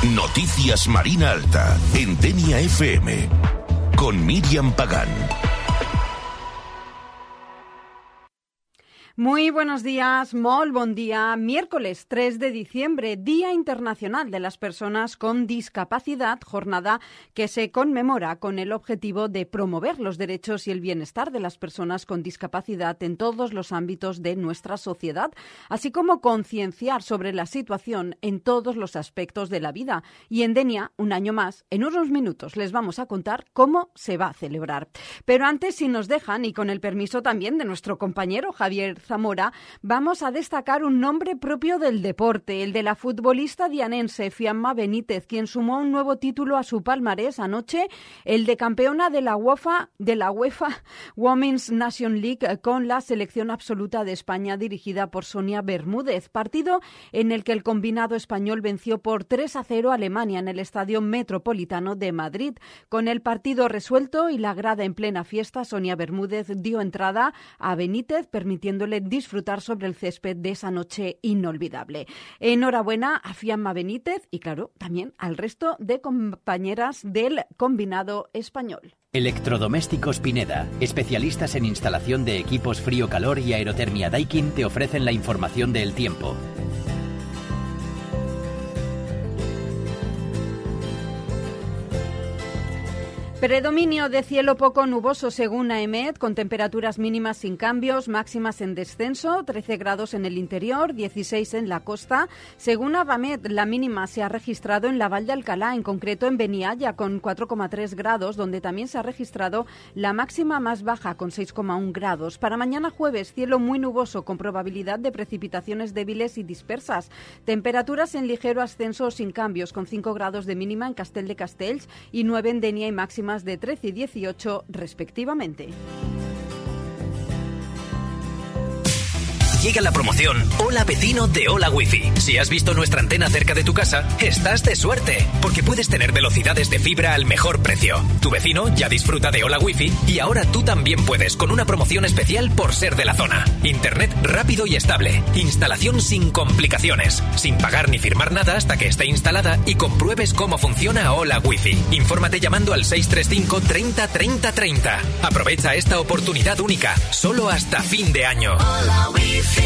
Noticias Marina Alta, en Denia FM, con Miriam Pagán. Muy buenos días, molt bon día. Miércoles 3 de diciembre, Día Internacional de las Personas con Discapacidad, jornada que se conmemora con el objetivo de promover los derechos y el bienestar de las personas con discapacidad en todos los ámbitos de nuestra sociedad, así como concienciar sobre la situación en todos los aspectos de la vida. Y en Denia, un año más, en unos minutos les vamos a contar cómo se va a celebrar. Pero antes, si nos dejan, y con el permiso también de nuestro compañero Javier Zamora, vamos a destacar un nombre propio del deporte, el de la futbolista dianense Fiamma Benítez, quien sumó un nuevo título a su palmarés anoche, el de campeona de la UEFA Women's Nation League con la selección absoluta de España dirigida por Sonia Bermúdez, partido en el que el combinado español venció por 3-0 a Alemania en el Estadio Metropolitano de Madrid. Con el partido resuelto y la grada en plena fiesta, Sonia Bermúdez dio entrada a Benítez, permitiéndole disfrutar sobre el césped de esa noche inolvidable. Enhorabuena a Fiamma Benítez y, claro, también al resto de compañeras del combinado español. Electrodomésticos Pineda, especialistas en instalación de equipos frío-calor y aerotermia Daikin, te ofrecen la información del tiempo. Predominio de cielo poco nuboso según AEMET, con temperaturas mínimas sin cambios, máximas en descenso, 13 grados en el interior, 16 en la costa. Según ABAMET, la mínima se ha registrado en la Val de Alcalá, en concreto en Benialla, con 4,3 grados, donde también se ha registrado la máxima más baja, con 6,1 grados. Para mañana jueves, cielo muy nuboso, con probabilidad de precipitaciones débiles y dispersas. Temperaturas en ligero ascenso o sin cambios, con 5 grados de mínima en Castel de Castells y 9 en Denia y máximas de 13 y 18 respectivamente. Llega la promoción Hola Vecino de Hola Wifi. Si has visto nuestra antena cerca de tu casa, estás de suerte, porque puedes tener velocidades de fibra al mejor precio. Tu vecino ya disfruta de Hola Wifi y ahora tú también puedes, con una promoción especial por ser de la zona. Internet rápido y estable. Instalación sin complicaciones. Sin pagar ni firmar nada hasta que esté instalada y compruebes cómo funciona Hola Wifi. Infórmate llamando al 635 30 30 30. Aprovecha esta oportunidad única, solo hasta fin de año. Hola Wifi.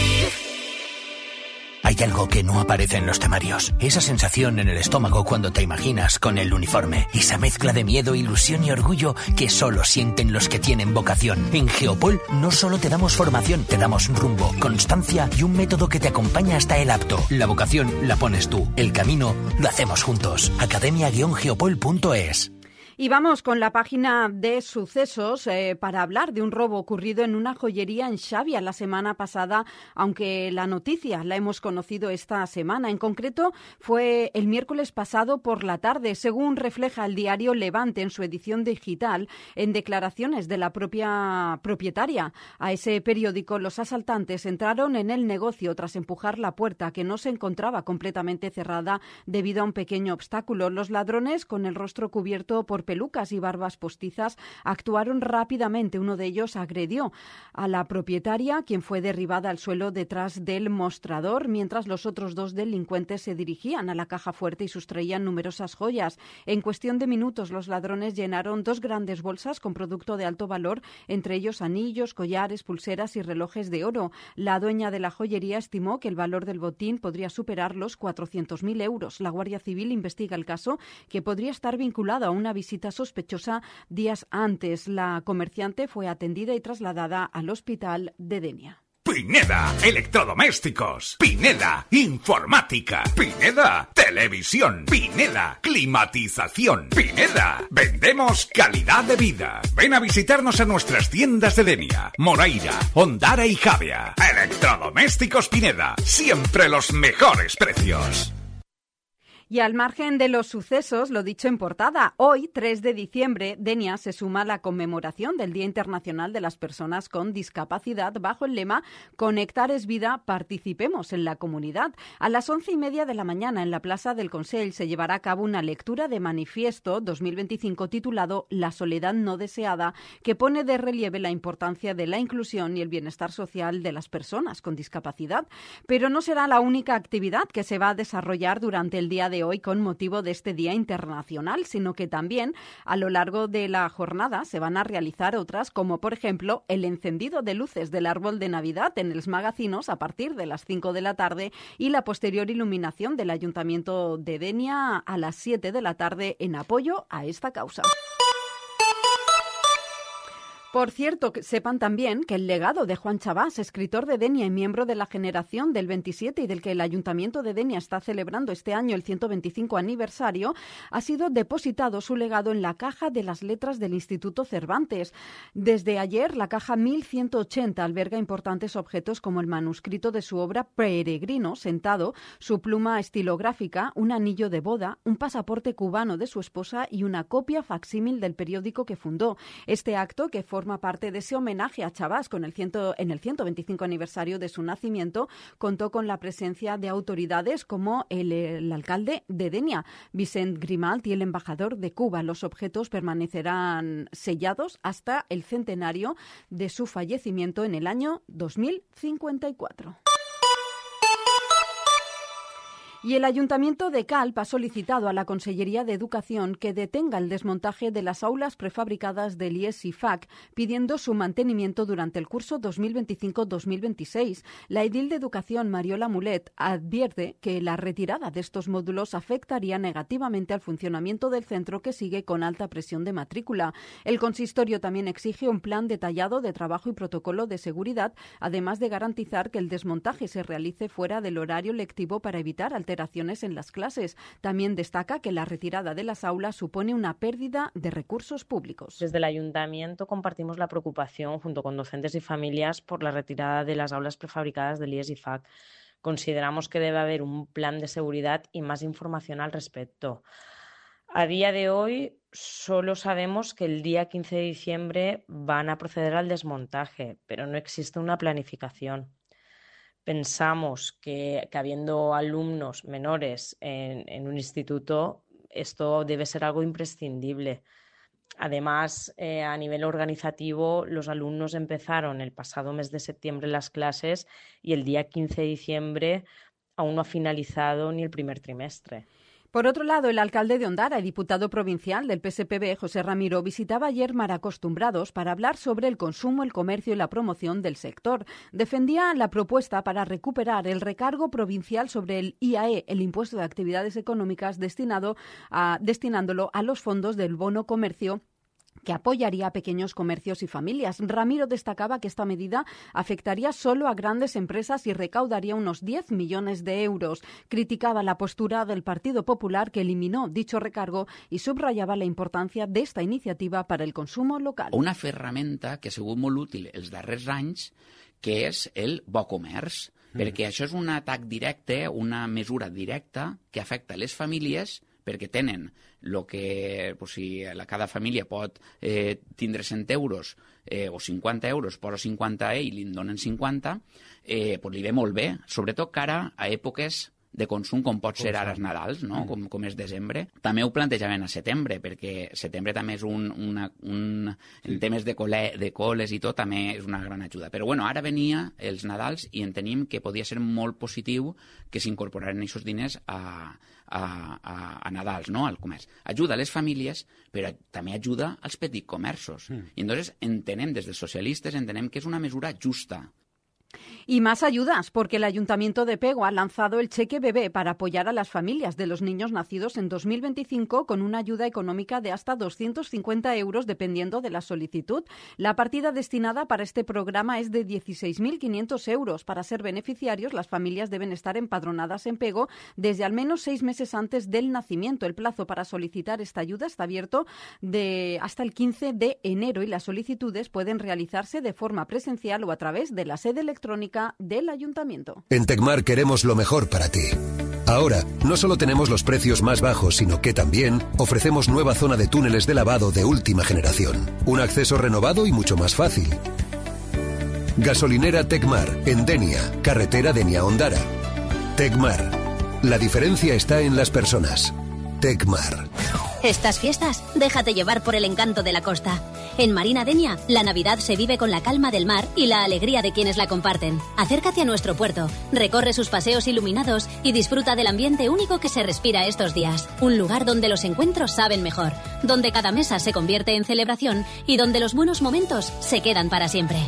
Hay algo que no aparece en los temarios. Esa sensación en el estómago cuando te imaginas con el uniforme. Esa mezcla de miedo, ilusión y orgullo que solo sienten los que tienen vocación. En Geopol no solo te damos formación, te damos rumbo, constancia y un método que te acompaña hasta el apto. La vocación la pones tú. El camino lo hacemos juntos. academia-geopol.es. Y vamos con la página de sucesos para hablar de un robo ocurrido en una joyería en Xavia la semana pasada, aunque la noticia la hemos conocido esta semana. En concreto, fue el miércoles pasado por la tarde, según refleja el diario Levante en su edición digital, en declaraciones de la propia propietaria. A ese periódico, los asaltantes entraron en el negocio tras empujar la puerta, que no se encontraba completamente cerrada debido a un pequeño obstáculo. Los ladrones, con el rostro cubierto por pelucas y barbas postizas, actuaron rápidamente. Uno de ellos agredió a la propietaria, quien fue derribada al suelo detrás del mostrador, mientras los otros dos delincuentes se dirigían a la caja fuerte y sustraían numerosas joyas. En cuestión de minutos, los ladrones llenaron 2 grandes bolsas con producto de alto valor, entre ellos anillos, collares, pulseras y relojes de oro. La dueña de la joyería estimó que el valor del botín podría superar los 400.000 euros. La Guardia Civil investiga el caso, que podría estar vinculado a una visita sospechosa días antes. La comerciante fue atendida y trasladada al hospital de Denia. Pineda Electrodomésticos, Pineda Informática, Pineda Televisión, Pineda Climatización, Pineda Vendemos calidad de vida. Ven a visitarnos a nuestras tiendas de Denia, Moraira, Ondara y Javea. Electrodomésticos Pineda, siempre los mejores precios. Y al margen de los sucesos, lo dicho en portada, hoy, 3 de diciembre, Denia se suma a la conmemoración del Día Internacional de las Personas con Discapacidad bajo el lema Conectar es vida, participemos en la comunidad. A las 11:30 de la mañana en la Plaza del Consell se llevará a cabo una lectura de manifiesto 2025 titulado La soledad no deseada, que pone de relieve la importancia de la inclusión y el bienestar social de las personas con discapacidad. Pero no será la única actividad que se va a desarrollar durante el día de de hoy con motivo de este Día Internacional, sino que también a lo largo de la jornada se van a realizar otras, como por ejemplo el encendido de luces del árbol de Navidad en els Magacinos a partir de las 5 de la tarde y la posterior iluminación del Ayuntamiento de Denia a las 7 de la tarde en apoyo a esta causa. Por cierto, sepan también que el legado de Juan Chabás, escritor de Denia y miembro de la generación del 27 y del que el Ayuntamiento de Denia está celebrando este año el 125 aniversario, ha sido depositado su legado en la Caja de las Letras del Instituto Cervantes. Desde ayer, la Caja 1180 alberga importantes objetos como el manuscrito de su obra Peregrino, sentado, su pluma estilográfica, un anillo de boda, un pasaporte cubano de su esposa y una copia facsímil del periódico que fundó. Este acto, que forma parte de ese homenaje a Chabás en el 125 aniversario de su nacimiento, contó con la presencia de autoridades como el alcalde de Denia, Vicent Grimalt, y el embajador de Cuba. Los objetos permanecerán sellados hasta el centenario de su fallecimiento en el año 2054. Y el Ayuntamiento de Calp ha solicitado a la Consellería de Educación que detenga el desmontaje de las aulas prefabricadas del IES y FAC, pidiendo su mantenimiento durante el curso 2025-2026. La edil de Educación, Mariola Mulet, advierte que la retirada de estos módulos afectaría negativamente al funcionamiento del centro, que sigue con alta presión de matrícula. El consistorio también exige un plan detallado de trabajo y protocolo de seguridad, además de garantizar que el desmontaje se realice fuera del horario lectivo para evitar alteraciones en las clases. También destaca que la retirada de las aulas supone una pérdida de recursos públicos. Desde el Ayuntamiento compartimos la preocupación, junto con docentes y familias, por la retirada de las aulas prefabricadas del IES y FAC. Consideramos que debe haber un plan de seguridad y más información al respecto. A día de hoy solo sabemos que el día 15 de diciembre van a proceder al desmontaje, pero no existe una planificación. Pensamos que habiendo alumnos menores en un instituto, esto debe ser algo imprescindible. Además, a nivel organizativo, los alumnos empezaron el pasado mes de septiembre las clases y el día 15 de diciembre aún no ha finalizado ni el primer trimestre. Por otro lado, el alcalde de Ondara y diputado provincial del PSPB, José Ramiro, visitaba ayer Maracostumbrados para hablar sobre el consumo, el comercio y la promoción del sector. Defendía la propuesta para recuperar el recargo provincial sobre el IAE, el impuesto de actividades económicas, destinándolo a los fondos del bono comercio, que apoyaría a pequeños comercios y familias. Ramiro destacaba que esta medida afectaría solo a grandes empresas y recaudaría unos 10 millones de euros. Criticaba la postura del Partido Popular, que eliminó dicho recargo, y subrayava la importància d'esta iniciativa per al consum local. Una ferramenta que ha sigut molt útil els darrers anys, que és el bo comerç, perquè això és un atac directe, una mesura directa que afecta les famílies, perquè tenen el que, si cada família pot tindre 100 euros o 50 euros, posa 50 i li donen 50, li ve molt bé, sobretot cara a èpoques de consum com pot ser ara els Nadals, no? Com és desembre. També ho plantejaven a setembre, perquè setembre també és en temes de coles i tot, també és una gran ajuda. Però bueno, ara venia els Nadals i enteníem que podia ser molt positiu que s'incorporaren aquests diners a Nadals, no? Al comerç. Ajuda a les famílies, però també ajuda als petits comerços. I entonces entenem, des dels socialistes, entenem que és una mesura justa. Y más ayudas, porque el Ayuntamiento de Pego ha lanzado el Cheque Bebé para apoyar a las familias de los niños nacidos en 2025 con una ayuda económica de hasta 250 euros dependiendo de la solicitud. La partida destinada para este programa es de 16.500 euros. Para ser beneficiarios, las familias deben estar empadronadas en Pego desde al menos 6 meses antes del nacimiento. El plazo para solicitar esta ayuda está abierto hasta el 15 de enero y las solicitudes pueden realizarse de forma presencial o a través de la sede electrónica del Ayuntamiento. En Tecmar queremos lo mejor para ti. Ahora, no solo tenemos los precios más bajos, sino que también ofrecemos nueva zona de túneles de lavado de última generación. Un acceso renovado y mucho más fácil. Gasolinera Tecmar, en Denia, carretera Denia-Ondara. Tecmar. La diferencia está en las personas. Tecmar. Estas fiestas, déjate llevar por el encanto de la costa. En Marina Denia, la Navidad se vive con la calma del mar y la alegría de quienes la comparten. Acércate a nuestro puerto, recorre sus paseos iluminados y disfruta del ambiente único que se respira estos días. Un lugar donde los encuentros saben mejor, donde cada mesa se convierte en celebración y donde los buenos momentos se quedan para siempre.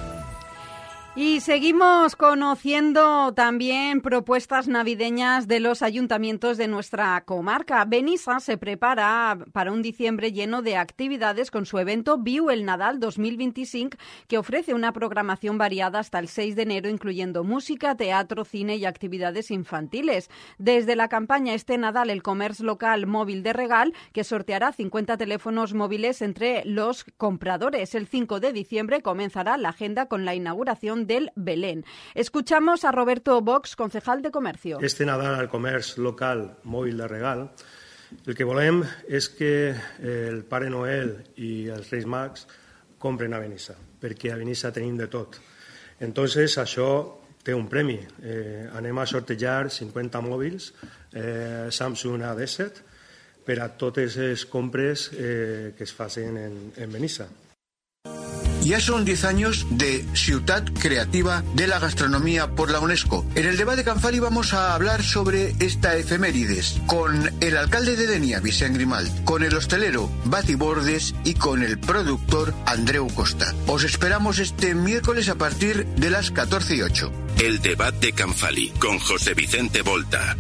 Y seguimos conociendo también propuestas navideñas de los ayuntamientos de nuestra comarca. Benissa se prepara para un diciembre lleno de actividades con su evento Viu el Nadal 2025, que ofrece una programación variada hasta el 6 de enero, incluyendo música, teatro, cine y actividades infantiles. Desde la campaña Este Nadal, el comercio local móvil de Regal, que sorteará 50 teléfonos móviles entre los compradores. El 5 de diciembre comenzará la agenda con la inauguración del Belén. Escuchamos a Roberto Box, concejal de Comercio. Este Nadal al comerç local mòbil de Regal, el que volem és que el Pare Noel i els Reis Mags compren a Benissa, perquè a Benissa tenim de tot. Entonces, això té un premi. Anem a sortejar 50 mòbils Samsung A17 per a totes les compres que es facin en Benissa. Ya son 10 años de Ciutat Creativa de la Gastronomía por la UNESCO. En el debate Canfali vamos a hablar sobre esta efemérides con el alcalde de Denia, Vicent Grimalt, con el hostelero Bati Bordes y con el productor Andreu Costa. Os esperamos este miércoles a partir de las 14:08. El debate Canfali con José Vicente Volta.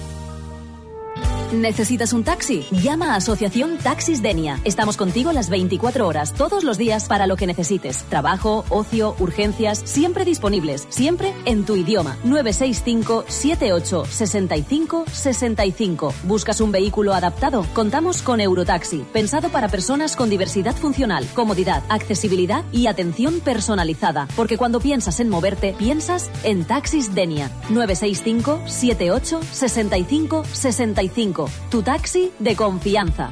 ¿Necesitas un taxi? Llama a Asociación Taxis Denia. Estamos contigo las 24 horas, todos los días, para lo que necesites. Trabajo, ocio, urgencias, siempre disponibles, siempre en tu idioma. 965 78 65 65. ¿Buscas un vehículo adaptado? Contamos con Eurotaxi, pensado para personas con diversidad funcional, comodidad, accesibilidad y atención personalizada. Porque cuando piensas en moverte, piensas en Taxis Denia. 965 78 65 65. Tu taxi de confianza.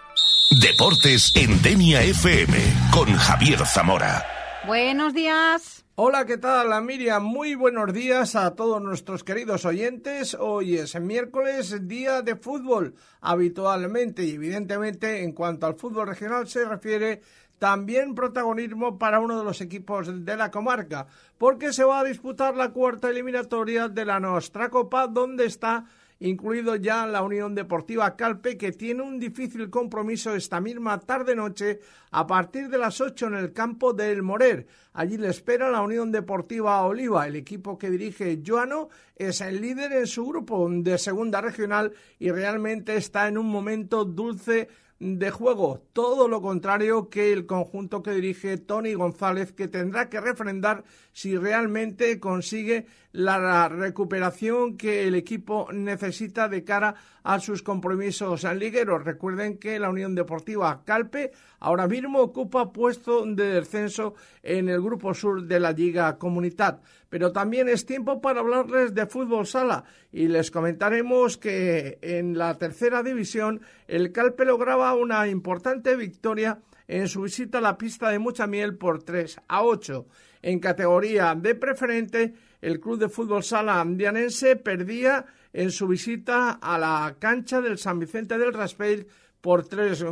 Deportes en Denia FM con Javier Zamora. Buenos días. Hola, ¿qué tal, Miriam? Muy buenos días a todos nuestros queridos oyentes. Hoy es miércoles, día de fútbol, habitualmente y evidentemente en cuanto al fútbol regional se refiere, también protagonismo para uno de los equipos de la comarca, porque se va a disputar la cuarta eliminatoria de la Nostra Copa, donde está incluido ya la Unión Deportiva Calpe, que tiene un difícil compromiso esta misma tarde-noche a partir de las 8 en el campo del Morer. Allí le espera la Unión Deportiva Oliva. El equipo que dirige Joano es el líder en su grupo de segunda regional y realmente está en un momento dulce de juego, todo lo contrario que el conjunto que dirige Tony González, que tendrá que refrendar si realmente consigue la recuperación que el equipo necesita de cara a sus compromisos ligueros. Recuerden que la Unión Deportiva Calpe ahora mismo ocupa puesto de descenso en el grupo sur de la Liga Comunitat. Pero también es tiempo para hablarles de fútbol sala y les comentaremos que en la tercera división el Calpe lograba una importante victoria en su visita a la pista de Muchamiel por 3-8. En categoría de preferente, el Club de Fútbol Sala Andianense perdía en su visita a la cancha del San Vicente del Raspell por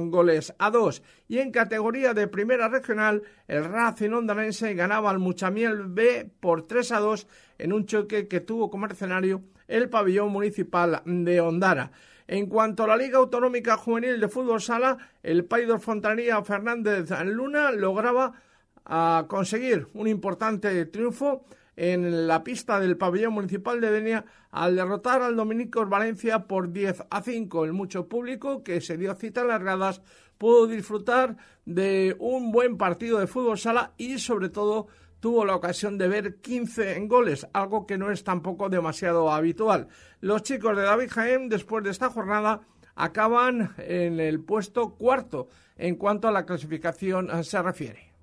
3-2. Y en categoría de primera regional, el Racing Ondarense ganaba al Muchamiel B por 3-2 en un choque que tuvo como escenario el pabellón municipal de Ondara. En cuanto a la Liga Autonómica Juvenil de Fútbol Sala, el Paidor Fontanía Fernández Luna lograba conseguir un importante triunfo en la pista del pabellón municipal de Denia al derrotar al Dominicos Valencia por 10-5. El mucho público que se dio cita en las gradas pudo disfrutar de un buen partido de fútbol sala y sobre todo tuvo la ocasión de ver 15 goles, algo que no es tampoco demasiado habitual. Los chicos de David Jaén, después de esta jornada, acaban en el puesto cuarto en cuanto a la clasificación se refiere.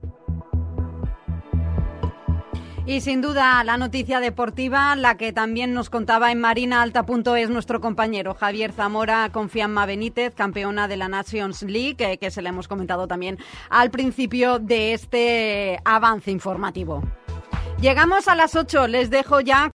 Y sin duda la noticia deportiva, la que también nos contaba en marinaalta.es nuestro compañero Javier Zamora con Fiamma Benítez, campeona de la Nations League, que se le hemos comentado también al principio de este avance informativo. Llegamos a las 8, les dejo ya